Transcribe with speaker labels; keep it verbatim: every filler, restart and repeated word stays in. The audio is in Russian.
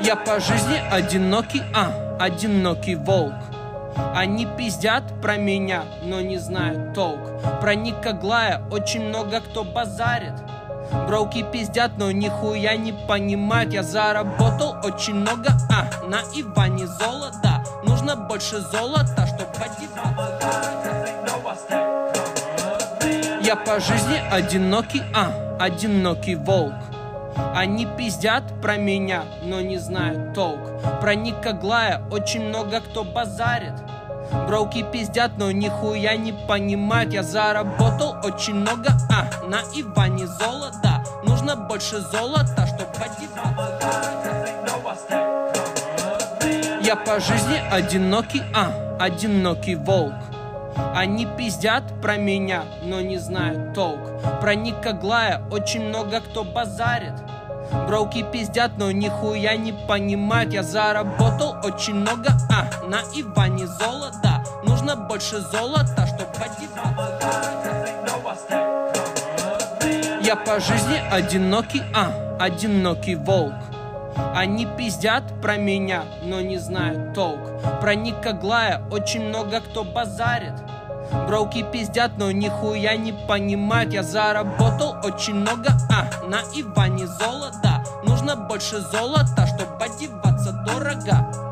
Speaker 1: Я по жизни одинокий, а, одинокий волк. Они пиздят про меня, но не знают толк. Про Ника Глая очень много кто базарит. Броуки пиздят, но нихуя не понимают. Я заработал очень много, а, на Иване золота. Нужно больше золота, чтоб одеваться. Я по жизни одинокий, а, одинокий волк. Они пиздят про меня, но не знают толк. Про Ника Глая очень много кто базарит. Броуки пиздят, но нихуя не понимают. Я заработал очень много, а, на Иване золота. Нужно больше золота, чтоб одеваться. Я по жизни одинокий, а, одинокий волк. Они пиздят про меня, но не знают толк. Про Ника Глая очень много кто базарит. Броуки пиздят, но нихуя не понимают. Я заработал очень много, а, на Иване золота. Нужно больше золота, чтоб одеваться. Я по жизни одинокий, а, одинокий волк. Они пиздят про меня, но не знают толк. Про Ника Глая очень много кто базарит. Броуки пиздят, но нихуя не понимают. Я заработал очень много, а, на Иване золота. Нужно больше золота, чтоб одеваться дорого.